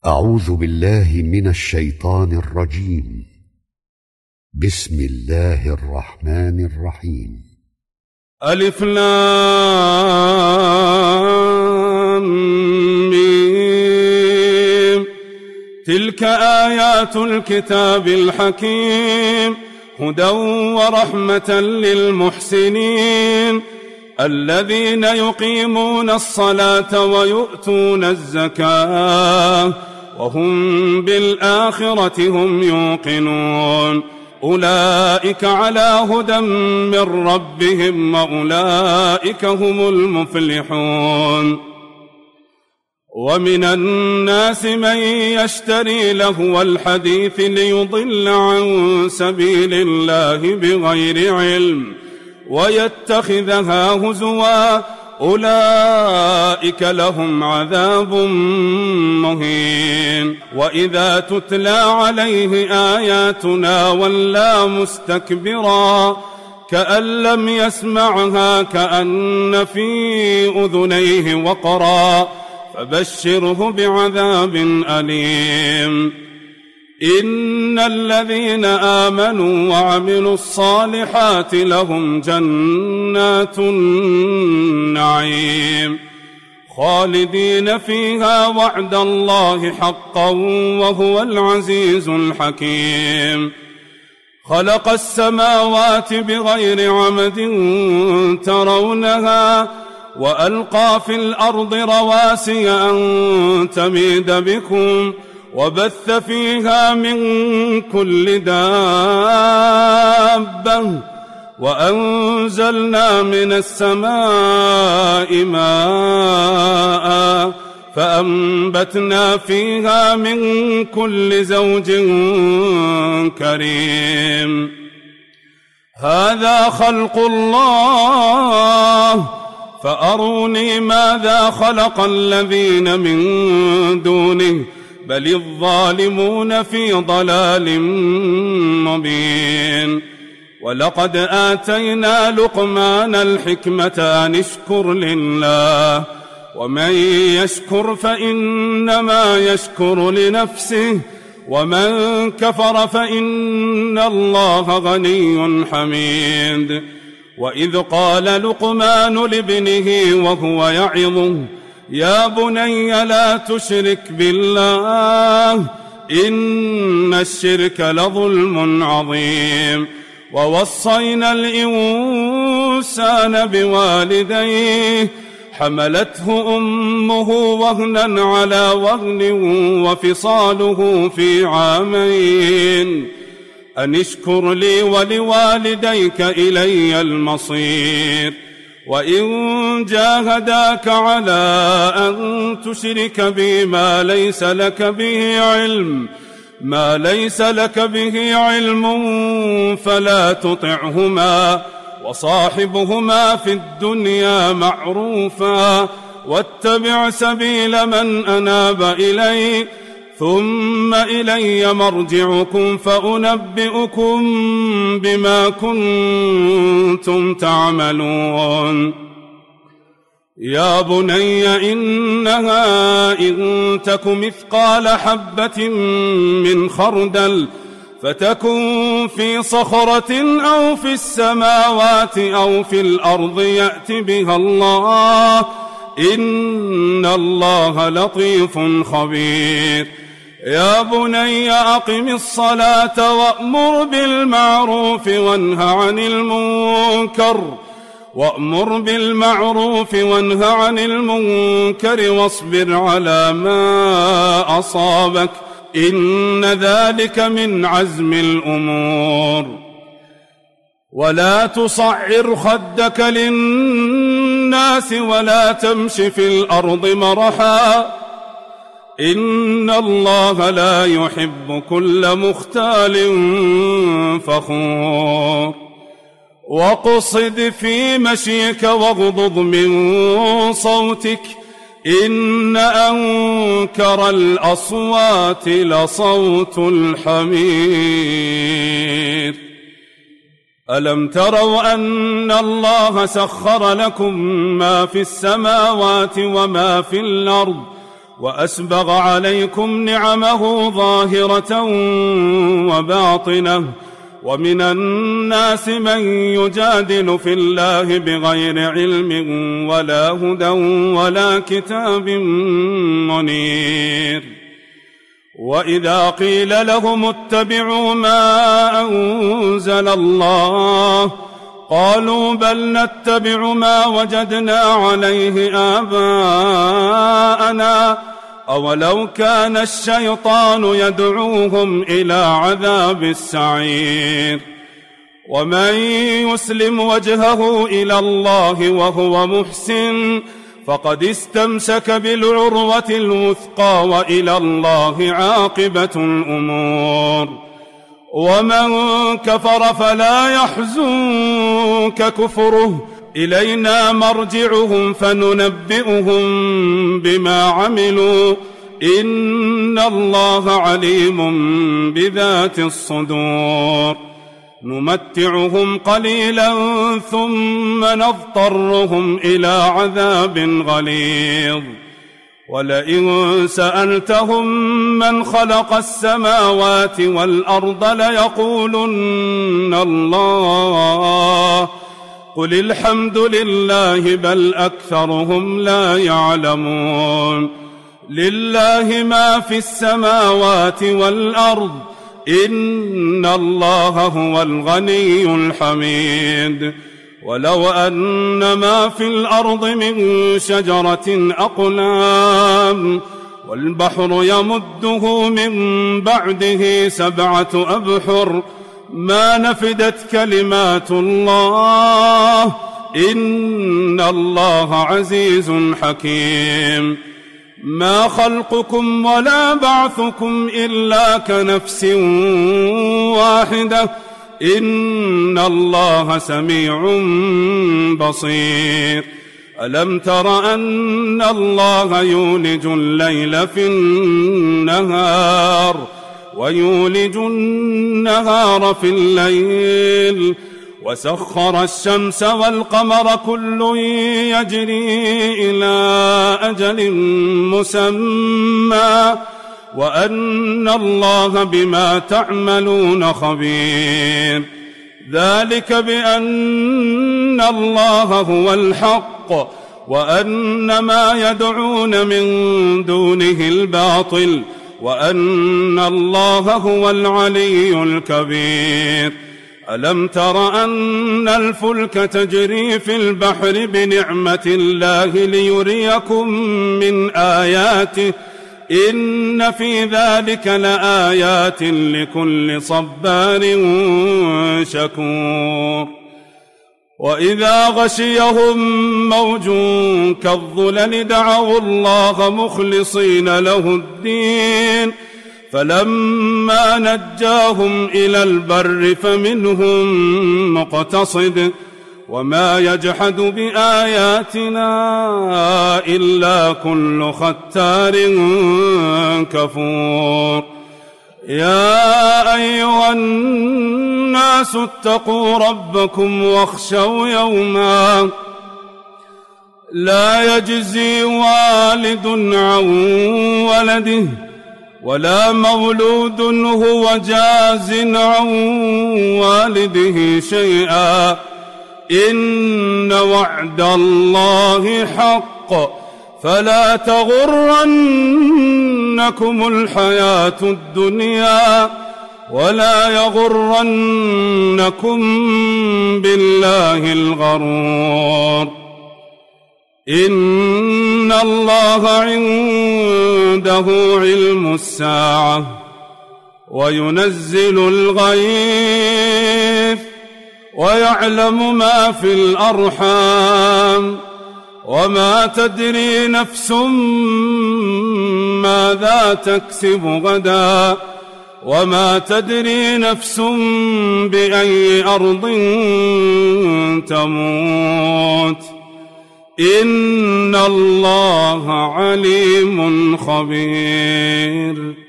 أعوذ بالله من الشيطان الرجيم. بسم الله الرحمن الرحيم. ألف لام ميم. تلك آيات الكتاب الحكيم، هدى ورحمة للمحسنين الذين يقيمون الصلاة ويؤتون الزكاة وهم بالآخرة هم يوقنون. أولئك على هدى من ربهم وأولئك هم المفلحون. ومن الناس من يشتري لهو الحديث ليضل عن سبيل الله بغير علم ويتخذها هزوا، أولئك لهم عذاب مهين. وإذا تتلى عليه آياتنا ولى مستكبرا كأن لم يسمعها كأن في أذنيه وقرا، فبشره بعذاب أليم. إن الذين آمنوا وعملوا الصالحات لهم جنات النعيم خالدين فيها وعد الله حقا وهو العزيز الحكيم. خلق السماوات بغير عمد ترونها وألقى في الأرض رواسي أن تميد بكم وبث فيها من كل دابة وأنزلنا من السماء ماء فأنبتنا فيها من كل زوج كريم. هذا خلق الله فأروني ماذا خلق الذين من دونه بل الظالمون في ضلال مبين. ولقد آتينا لقمان الحكمة أن اشكر لله ومن يشكر فإنما يشكر لنفسه ومن كفر فإن الله غني حميد. وإذ قال لقمان لابنه وهو يعظه يا بني لا تشرك بالله إن الشرك لظلم عظيم. ووصينا الإنسان بوالديه حملته أمه وهنا على وهن وفصاله في عامين أن اشكر لي ولوالديك إلي المصير. وإن جاهداك على أن تشرك بي ما ليس لك به علم فلا تطعهما وصاحبهما في الدنيا معروفا واتبع سبيل من أناب إلي ثم إلي مرجعكم فأنبئكم بما كنتم تعملون. يا بني إنها إن تك مثقال حبة من خردل فتكن في صخرة أو في السماوات أو في الأرض يأت بها الله إن الله لطيف خبير. يا بني أقم الصلاة وأمر بالمعروف وانه عن المنكر واصبر على ما أصابك إن ذلك من عزم الأمور. ولا تصعر خدك للناس ولا تمش في الأرض مرحا إن الله لا يحب كل مختال فخور. واقصد في مشيك واغضض من صوتك إن أنكر الأصوات لصوت الحمير. ألم تروا أن الله سخر لكم ما في السماوات وما في الأرض وأسبغ عليكم نعمه ظاهرة وباطنة ومن الناس من يجادل في الله بغير علم ولا هدى ولا كتاب منير. وإذا قيل لهم اتبعوا ما أنزل الله قالوا بل نتبع ما وجدنا عليه آباءنا أولو كان الشيطان يدعوهم إلى عذاب السعير. ومن يسلم وجهه إلى الله وهو محسن فقد استمسك بالعروة الوثقى وإلى الله عاقبة الأمور. ومن كفر فلا يحزنك كفره إلينا مرجعهم فننبئهم بما عملوا إن الله عليم بذات الصدور. نمتعهم قليلا ثم نضطرهم إلى عذاب غليظ. ولئن سألتهم من خلق السماوات والأرض ليقولن الله قل الحمد لله بل أكثرهم لا يعلمون. لله ما في السماوات والأرض إن الله هو الغني الحميد. ولو أن ما في الأرض من شجرة أقلام والبحر يمده من بعده 7 أبحر ما نفدت كلمات الله إن الله عزيز حكيم. ما خلقكم ولا بعثكم إلا كنفس واحدة إن الله سميع بصير. ألم تر أن الله يولج الليل في النهار ويولج النهار في الليل وسخر الشمس والقمر كل يجري إلى أجل مسمى وأن الله بما تعملون خبير. ذلك بأن الله هو الحق وأن ما يدعون من دونه الباطل وأن الله هو العلي الكبير. ألم تر أن الفلك تجري في البحر بنعمة الله ليريكم من آياته إن في ذلك لآيات لكل صبار شكور. وإذا غشيهم موج كالظلل دعوا الله مخلصين له الدين فلما نجاهم إلى البر فمنهم مقتصد وما يجحد بآياتنا إلا كل ختار كفور. يا أيها الناس اتقوا ربكم واخشوا يوما لا يجزي والد عن ولده ولا مولود هو جاز عن والده شيئا إن وعد الله حق فلا تغرنكم الحياة الدنيا ولا يغرنكم بالله الغرور. إن الله عنده علم الساعة وينزل الغيث ويعلم ما في الأرحام وما تدري نفس ماذا تكسب غدا وما تدري نفس بأي أرض تموت إن الله عليم خبير.